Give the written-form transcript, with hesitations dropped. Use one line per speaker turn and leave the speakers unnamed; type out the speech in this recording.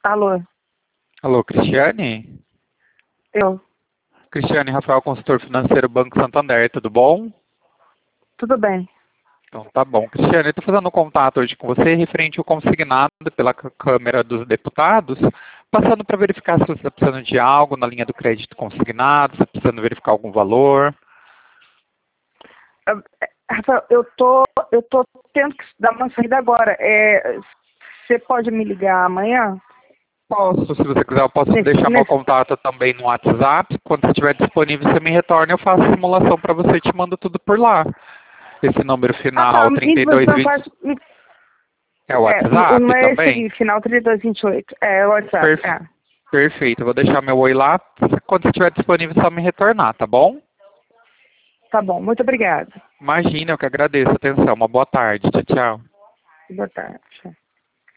Alô,
Alô, Cristiane?
eu.
Cristiane, Rafael, consultor financeiro, Banco Santander, tudo bom?
Tudo bem.
Então tá bom. Cristiane, eu estou fazendo um contato hoje com você referente ao consignado pela Câmara dos Deputados, passando para verificar se você está precisando de algo na linha do crédito consignado, se está precisando verificar algum valor.
Rafael, eu tô tendo que dar uma saída agora. Você pode me ligar amanhã?
Posso, se você quiser, eu posso deixar meu contato também no WhatsApp. Quando você estiver disponível, você me retorna, eu faço a simulação para você e te mando tudo por lá. Esse número
Tá.
final,
Você não
3220,
pode.
é o
Não
WhatsApp
é esse
também?
aqui, final 3228. É o WhatsApp.
Perfeito, eu vou deixar meu oi lá. Quando você estiver disponível, é só me retornar, tá bom?
Tá bom, muito obrigada.
Imagina, eu que agradeço a atenção. Uma boa tarde. Tchau, tchau.
Boa tarde.